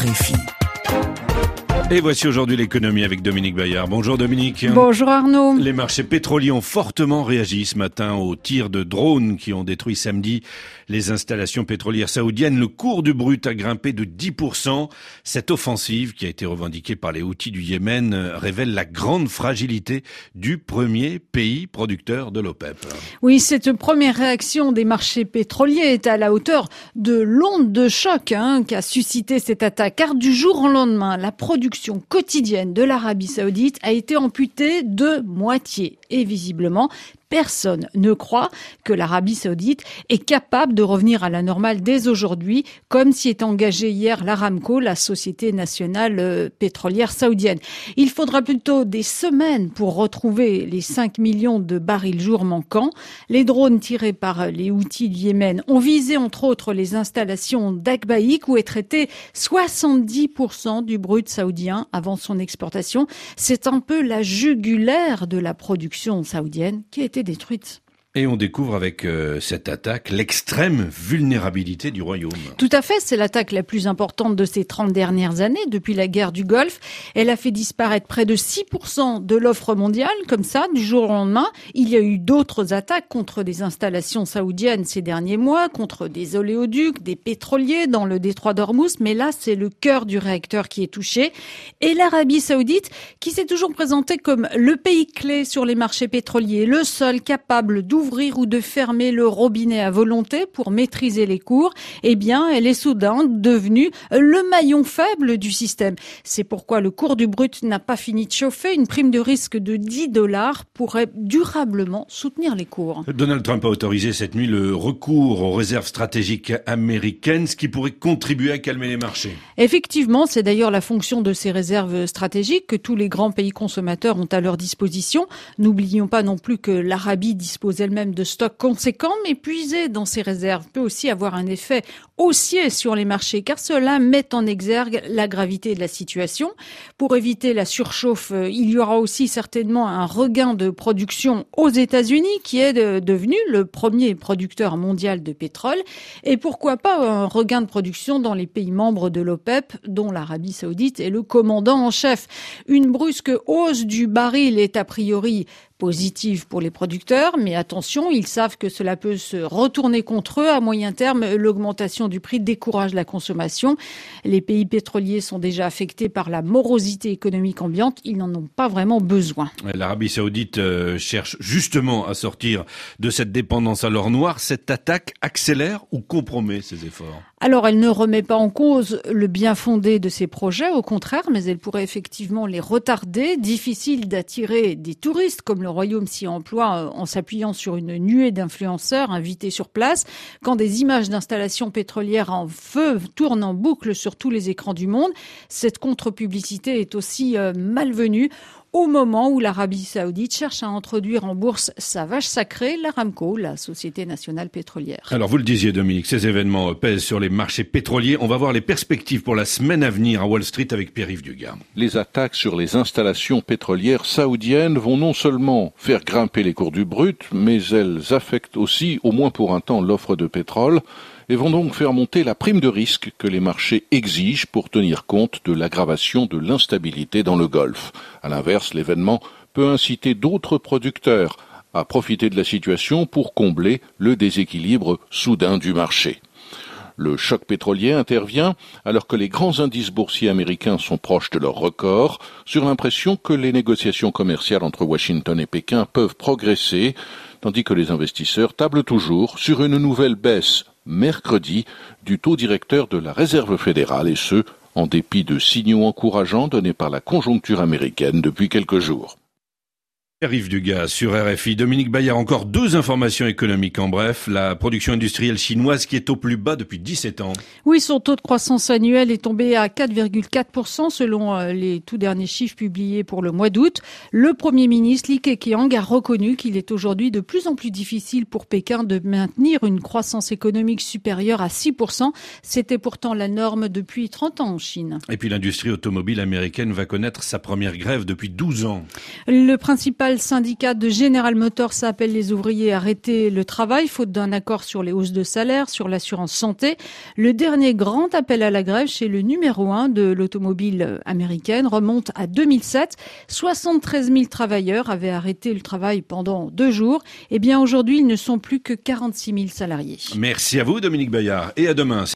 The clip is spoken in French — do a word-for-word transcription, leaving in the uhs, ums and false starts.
F I. Et voici aujourd'hui l'économie avec Dominique Bayard. Bonjour Dominique. Bonjour Arnaud. Les marchés pétroliers ont fortement réagi ce matin aux tirs de drones qui ont détruit samedi les installations pétrolières saoudiennes. Le cours du brut a grimpé de dix pour cent. Cette offensive, qui a été revendiquée par les Houthis du Yémen, révèle la grande fragilité du premier pays producteur de l'OPEP. Oui, cette première réaction des marchés pétroliers est à la hauteur de l'onde de choc hein, qu'a suscité cette attaque. Car du jour au lendemain, la production quotidienne de l'Arabie Saoudite a été amputée de moitié. Et visiblement, personne ne croit que l'Arabie Saoudite est capable de revenir à la normale dès aujourd'hui, comme s'y est engagée hier l'Aramco, la société nationale pétrolière saoudienne. Il faudra plutôt des semaines pour retrouver les cinq millions de barils jour manquants. Les drones tirés par les Houthis du Yémen ont visé entre autres les installations d'Akbaïk où est traité soixante-dix pour cent du brut saoudien avant son exportation. C'est un peu la jugulaire de la production saoudienne qui a été détruite. Et on découvre avec euh, cette attaque l'extrême vulnérabilité du royaume. Tout à fait, c'est l'attaque la plus importante de ces trente dernières années, depuis la guerre du Golfe. Elle a fait disparaître près de six pour cent de l'offre mondiale, comme ça, du jour au lendemain. Il y a eu d'autres attaques contre des installations saoudiennes ces derniers mois, contre des oléoducs, des pétroliers dans le détroit d'Ormuz, mais là, c'est le cœur du réacteur qui est touché. Et l'Arabie Saoudite, qui s'est toujours présentée comme le pays clé sur les marchés pétroliers, le seul capable d'ouvrir d'ouvrir ou de fermer le robinet à volonté pour maîtriser les cours, eh bien, elle est soudain devenue le maillon faible du système. C'est pourquoi le cours du brut n'a pas fini de chauffer. Une prime de risque de dix dollars pourrait durablement soutenir les cours. Donald Trump a autorisé cette nuit le recours aux réserves stratégiques américaines, ce qui pourrait contribuer à calmer les marchés. Effectivement, c'est d'ailleurs la fonction de ces réserves stratégiques que tous les grands pays consommateurs ont à leur disposition. N'oublions pas non plus que l'Arabie dispose elle même de stocks conséquents, mais puiser dans ces réserves peut aussi avoir un effet haussier sur les marchés, car cela met en exergue la gravité de la situation. Pour éviter la surchauffe, il y aura aussi certainement un regain de production aux États-Unis, qui est de, devenu le premier producteur mondial de pétrole, et pourquoi pas un regain de production dans les pays membres de l'OPEP, dont l'Arabie Saoudite est le commandant en chef. Une brusque hausse du baril est a priori positive pour les producteurs, mais attention, ils savent que cela peut se retourner contre eux. À moyen terme, l'augmentation du prix décourage la consommation. Les pays pétroliers sont déjà affectés par la morosité économique ambiante. Ils n'en ont pas vraiment besoin. L'Arabie Saoudite euh, cherche justement à sortir de cette dépendance à l'or noir. Cette attaque accélère ou compromet ses efforts ? Alors, elle ne remet pas en cause le bien fondé de ces projets, au contraire, mais elle pourrait effectivement les retarder. Difficile d'attirer des touristes, comme le Royaume s'y emploie en s'appuyant sur une nuée d'influenceurs invités sur place. Quand des images d'installations pétrolières en feu tournent en boucle sur tous les écrans du monde, cette contre-publicité est aussi euh, malvenue. Au moment où l'Arabie Saoudite cherche à introduire en bourse sa vache sacrée, l'Aramco, la société nationale pétrolière. Alors vous le disiez Dominique, ces événements pèsent sur les marchés pétroliers. On va voir les perspectives pour la semaine à venir à Wall Street avec Pierre-Yves Dugas. Les attaques sur les installations pétrolières saoudiennes vont non seulement faire grimper les cours du brut, mais elles affectent aussi, au moins pour un temps, l'offre de pétrole et vont donc faire monter la prime de risque que les marchés exigent pour tenir compte de l'aggravation de l'instabilité dans le Golfe. À l'inverse, l'événement peut inciter d'autres producteurs à profiter de la situation pour combler le déséquilibre soudain du marché. Le choc pétrolier intervient alors que les grands indices boursiers américains sont proches de leur record, sur l'impression que les négociations commerciales entre Washington et Pékin peuvent progresser, tandis que les investisseurs tablent toujours sur une nouvelle baisse mercredi du taux directeur de la Réserve fédérale, et ce, en dépit de signaux encourageants donnés par la conjoncture américaine depuis quelques jours. Pierre-Yves Dugas sur R F I. Dominique Bayard, encore deux informations économiques en bref. La production industrielle chinoise qui est au plus bas depuis dix-sept ans. Oui, son taux de croissance annuel est tombé à quatre virgule quatre pour cent selon les tout derniers chiffres publiés pour le mois d'août. Le Premier ministre Li Keqiang a reconnu qu'il est aujourd'hui de plus en plus difficile pour Pékin de maintenir une croissance économique supérieure à six pour cent. C'était pourtant la norme depuis trente ans en Chine. Et puis l'industrie automobile américaine va connaître sa première grève depuis douze ans. Le principal principal syndicat de General Motors appelle les ouvriers à arrêter le travail, faute d'un accord sur les hausses de salaire, sur l'assurance santé. Le dernier grand appel à la grève chez le numéro un de l'automobile américaine remonte à deux mille sept. soixante-treize mille travailleurs avaient arrêté le travail pendant deux jours. Eh bien, aujourd'hui, ils ne sont plus que quarante-six mille salariés. Merci à vous, Dominique Bayard, et à demain.